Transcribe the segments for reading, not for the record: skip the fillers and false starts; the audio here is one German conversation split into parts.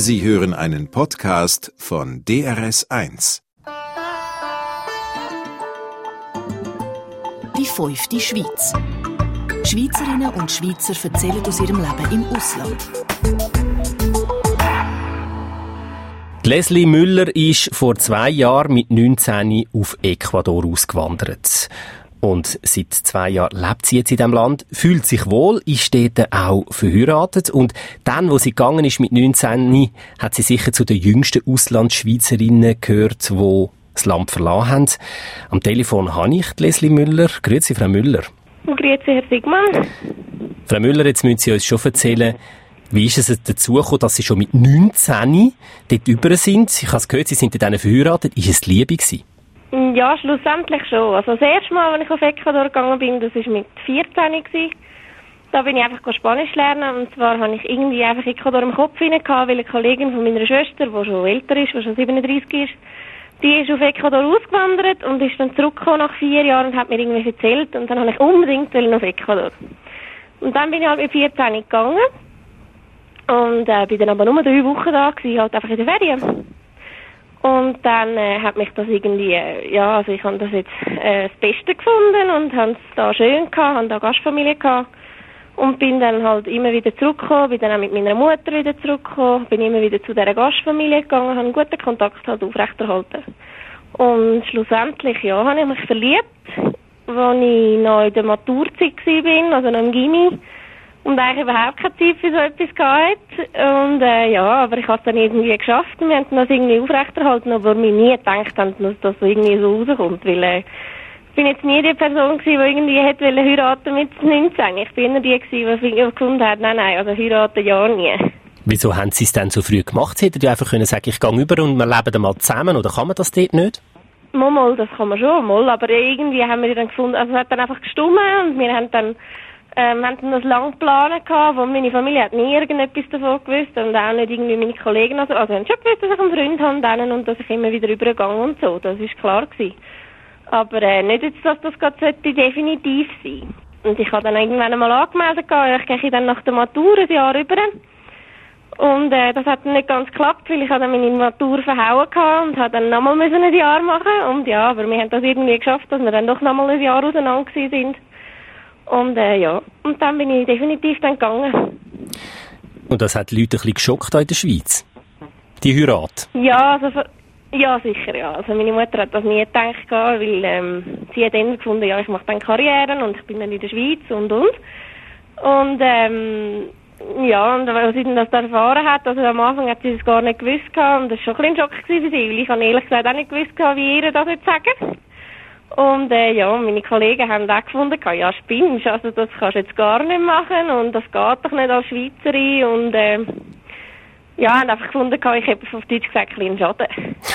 Sie hören einen Podcast von DRS1. Die 5. Schweiz. Schweizerinnen und Schweizer erzählen aus ihrem Leben im Ausland. Leslie Müller ist vor 2 Jahren mit 19 auf Ecuador ausgewandert. Und seit 2 Jahren lebt sie jetzt in diesem Land, fühlt sich wohl, ist dort auch verheiratet. Und dann, wo sie gegangen ist mit 19, hat sie sicher zu den jüngsten Auslandschweizerinnen gehört, die das Land verlassen haben. Am Telefon habe ich Leslie Müller. Grüezi, Frau Müller. Grüezi, Herr Sigmann. Frau Müller, jetzt müssen Sie uns schon erzählen, wie ist es dazu gekommen, dass Sie schon mit 19 dort über sind? Ich habe es gehört, Sie sind dann verheiratet. Ist es die Liebe gewesen? Ja, schlussendlich schon. Also das erste Mal, als ich auf Ecuador gegangen bin, das war mit 14 gewesen. Da bin ich einfach Spanisch lernen. Und zwar habe ich irgendwie einfach Ecuador im Kopf hinein gehabt, weil eine Kollegin von meiner Schwester, die schon älter ist, die schon 37 ist, die ist auf Ecuador ausgewandert und ist dann zurückgekommen nach 4 Jahren und hat mir irgendwie erzählt. Und dann habe ich unbedingt auf Ecuador. Und dann bin ich halt mit 14 gegangen. Und bin dann aber nur 3 Wochen da gewesen, halt einfach in der Ferien. Und dann hat mich das irgendwie, also ich habe das jetzt das Beste gefunden und habe es da schön gehabt, habe da Gastfamilie gehabt und bin dann halt immer wieder zurückgekommen, bin dann auch mit meiner Mutter wieder zurückgekommen, bin immer wieder zu dieser Gastfamilie gegangen, habe einen guten Kontakt halt aufrechterhalten. Und schlussendlich, ja, habe ich mich verliebt, als ich noch in der Maturzeit war, also noch im Gymi. Und eigentlich überhaupt keine Zeit für so etwas gehabt. Und aber ich habe es dann irgendwie geschafft. Wir haben das irgendwie aufrechterhalten, aber wir nie gedacht haben, dass das irgendwie so rauskommt. Weil ich bin jetzt nie die Person gewesen, die irgendwie hätte heiraten mit 19. Ich bin immer die gewesen, die gefunden hat, nein, also heiraten ja nie. Wieso haben Sie es dann so früh gemacht? Sie hätten ja einfach können sagen, ich gehe über und wir leben dann mal zusammen, oder kann man das dort nicht? Mal, das kann man schon, mal. Aber irgendwie haben wir dann gefunden, also es hat dann einfach gestimmt und wir haben dann das lang geplant gehabt, wo meine Familie hat nie irgendetwas davon gewusst und auch nicht irgendwie meine Kollegen. Also haben schon gewusst, dass ich einen Freund habe denen und dass ich immer wieder rübergehe und so. Das ist klar gewesen. Aber nicht jetzt, dass das gerade definitiv sein. Und ich habe dann irgendwann einmal angemeldet gehabt, ich gehe dann nach der Matur ein Jahr rüber. Und das hat dann nicht ganz geklappt, weil ich habe dann meine Matur verhauen gehabt und habe dann nochmal ein Jahr machen. Und ja, aber wir haben das irgendwie geschafft, dass wir dann doch nochmal ein Jahr auseinander gewesen sind. Und und dann bin ich definitiv dann gegangen. Und das hat die Leute ein bisschen geschockt in der Schweiz? Die Heirat? Ja, ja, sicher, ja. Also meine Mutter hat das nie gedacht, weil sie hat dann gefunden, ja, ich mache dann Karriere und ich bin dann in der Schweiz und. Und und als sie dann das erfahren hat, also am Anfang hat sie das gar nicht gewusst und das war schon ein bisschen ein Schock für sie, weil ich habe ehrlich gesagt auch nicht gewusst, wie ihr das jetzt sagen. Und meine Kollegen haben auch gefunden, ja, spinnst, also das kannst du jetzt gar nicht machen und das geht doch nicht als Schweizerin und haben einfach gefunden, ich habe auf Deutsch gesagt, einen kleinen Schaden.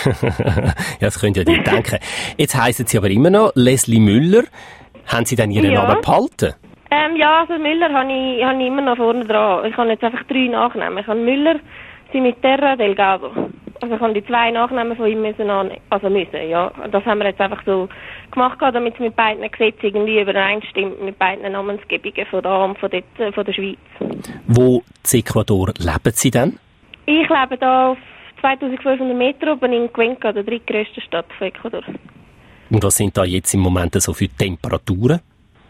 Ja, das könnt ihr ja nicht denken. Jetzt heissen Sie aber immer noch Leslie Müller. Haben Sie dann Ihren Namen behalten? Also Müller habe ich immer noch vorne dran. Ich habe jetzt einfach 3 Nachnamen. Ich habe Müller, Cimiterra, Delgado. Also ich habe die 2 Nachnamen von ihm müssen, ja. Das haben wir jetzt einfach so gemacht, damit es mit beiden Gesetzen irgendwie übereinstimmt, mit beiden Namensgebungen von da und von der Schweiz. Wo in Ecuador leben Sie denn? Ich lebe da auf 2500 Meter oben in Cuenca, der drittgrößten Stadt von Ecuador. Und was sind da jetzt im Moment so für Temperaturen?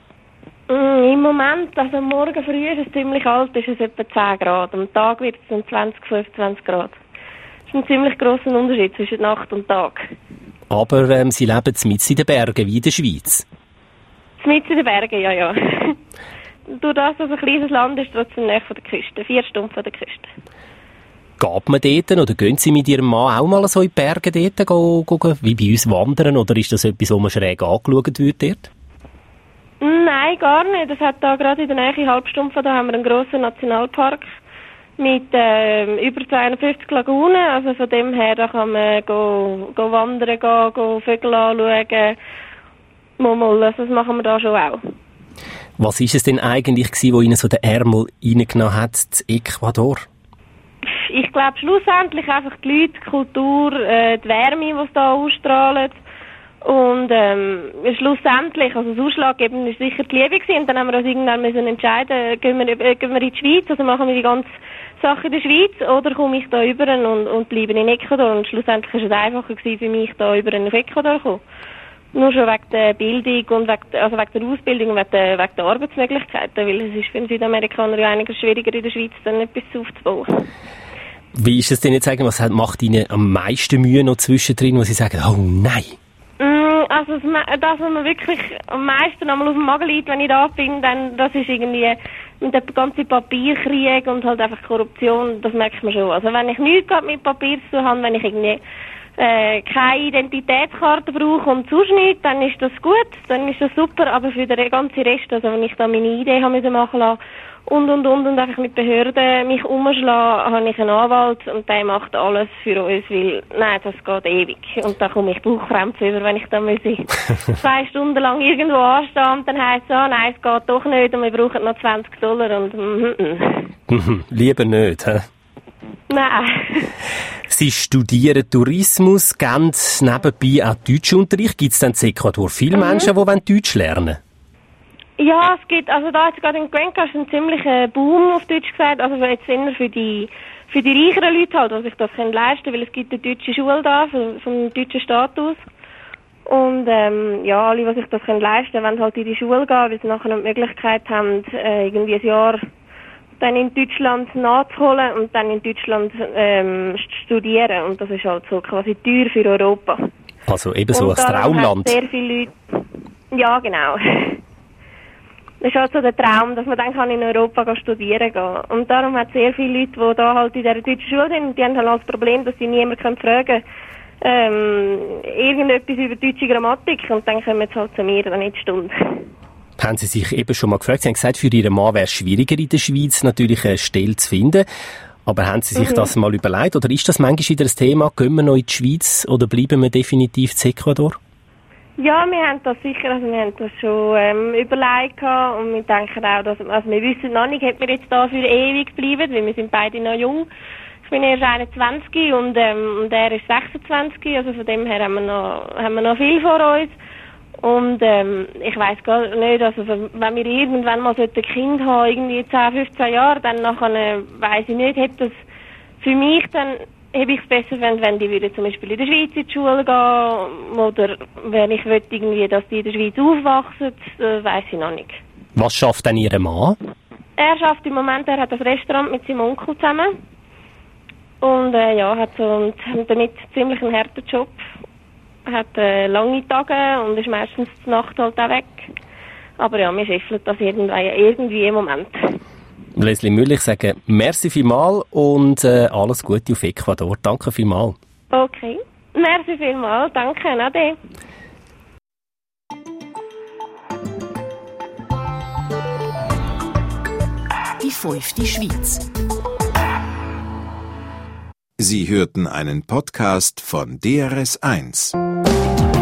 Im Moment, also morgen früh ist es ziemlich kalt, ist es etwa 10 Grad. Am Tag wird es dann 20, 25 Grad. Das ist ein ziemlich grosser Unterschied zwischen Nacht und Tag. Aber Sie leben mitten in den Bergen, wie in der Schweiz? Mitten in den Bergen, ja. Durch das, dass es ein kleines Land ist, trotzdem näher von der Küste, 4 Stunden von der Küste. Geht man dort oder gehen Sie mit Ihrem Mann auch mal so in die Berge dort, wie bei uns wandern? Oder ist das etwas, wo man schräg angeschaut wird dort? Nein, gar nicht. Das hat da gerade in der Nähe, eine halbe Stunde von da, haben wir einen grossen Nationalpark mit über 250 Lagunen. Also von dem her, da kann man go wandern, go Vögel anschauen. Das machen wir da schon auch. Was ist es denn eigentlich gewesen, wo Ihnen so den Ärmel reingenommen hat, in Ecuador? Ich glaube schlussendlich einfach die Leute, die Kultur, die Wärme, die es da ausstrahlt. Und schlussendlich, also das Ausschlaggebende ist sicher die Liebe gewesen. Und dann haben wir uns irgendwann müssen entscheiden, gehen wir in die Schweiz, also machen wir die ganze Sache in der Schweiz oder komme ich da rüber und bleibe in Ecuador? Und schlussendlich war es einfacher gewesen für mich, da rüber nach Ecuador zu kommen. Nur schon wegen der Bildung und wegen der Ausbildung und wegen der Arbeitsmöglichkeiten, weil es ist für einen Südamerikaner ja einiges schwieriger in der Schweiz, dann etwas aufzubauen. Wie ist es denn jetzt eigentlich, was macht Ihnen am meisten Mühe noch zwischendrin, wo Sie sagen, oh nein? Also das, was mir wirklich am meisten einmal auf dem Magen liegt, wenn ich da bin, dann, das ist irgendwie der ganze Papierkrieg und halt einfach Korruption, das merkt man schon. Also wenn ich nichts mit Papier zu tun habe, wenn ich irgendwie keine Identitätskarte brauche und sonst nichts, dann ist das gut, dann ist das super, aber für den ganzen Rest, also wenn ich da meine Idee habe machen lassen und einfach mit Behörden mich umschlagen, habe ich einen Anwalt und der macht alles für uns, weil, nein, das geht ewig. Und da komme ich Bauchkrämpfe über, wenn ich da 2 Stunden lang irgendwo anstehe und dann heisst es, nein, es geht doch nicht und wir brauchen noch $20 und Lieber nicht, hä? Nein. Sie studieren Tourismus, geben nebenbei auch Deutschunterricht. Gibt es denn in Ecuador viele Menschen, die Deutsch lernen wollen? Ja, es gibt, also da jetzt gerade in Cuenca ist ein ziemlicher Boom, auf Deutsch gesagt, also jetzt eher für die reicheren Leute halt, die sich das leisten können, weil es gibt eine deutsche Schule da, vom deutschen Staat aus. Und ja, alle, die sich das leisten können, wollen halt in die Schule gehen, weil sie nachher noch die Möglichkeit haben, irgendwie ein Jahr dann in Deutschland nachzuholen und dann in Deutschland studieren. Und das ist halt so quasi teuer für Europa. Also eben so ein Traumland. Sehr viele Leute. Ja, genau. Das ist halt so der Traum, dass man dann in Europa studieren kann. Und darum hat es sehr viele Leute, die da halt in dieser deutschen Schule sind, die haben halt das Problem, dass sie niemanden fragen können, irgendetwas über deutsche Grammatik, und dann kommen sie halt zu mir dann in die Stunde. Haben Sie sich eben schon mal gefragt, Sie haben gesagt, für Ihren Mann wäre es schwieriger in der Schweiz natürlich eine Stelle zu finden, aber haben Sie sich das mal überlegt, oder ist das manchmal wieder ein Thema, gehen wir noch in die Schweiz oder bleiben wir definitiv in Ecuador? Ja, wir haben das sicher, also wir haben das schon überlegt und wir denken auch, dass, also wir wissen noch nicht, ob wir jetzt da für ewig bleiben, weil wir sind beide noch jung. Ich bin erst 21 und er ist 26, also von dem her haben wir noch viel vor uns. Und ich weiss gar nicht, also wenn wir irgendwann mal ein Kind haben, irgendwie 10, 15 Jahre, dann nachher weiss ich nicht, ob das für mich dann, habe ich es besser, wenn die würden zum Beispiel in der Schweiz in die Schule gehen, oder wenn ich will, irgendwie, dass die in der Schweiz aufwachsen, weiss ich noch nicht. Was schafft denn Ihr Mann? Er schafft im Moment, er hat ein Restaurant mit seinem Onkel zusammen. Und hat damit ziemlich einen harten Job. Er hat lange Tage und ist meistens die Nacht halt auch weg. Aber ja, wir scheffeln das irgendwie im Moment. Leslie Müller, ich sage merci vielmals und alles Gute auf Ecuador. Danke vielmals. Okay, merci vielmals. Danke, Ade. Die 5. Schweiz. Sie hörten einen Podcast von DRS1.